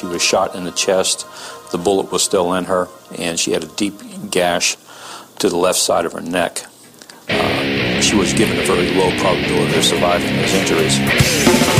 She was shot in the chest. The bullet was still in her, and she had a deep gash to the left side of her neck. She was given a very low probability of surviving those injuries.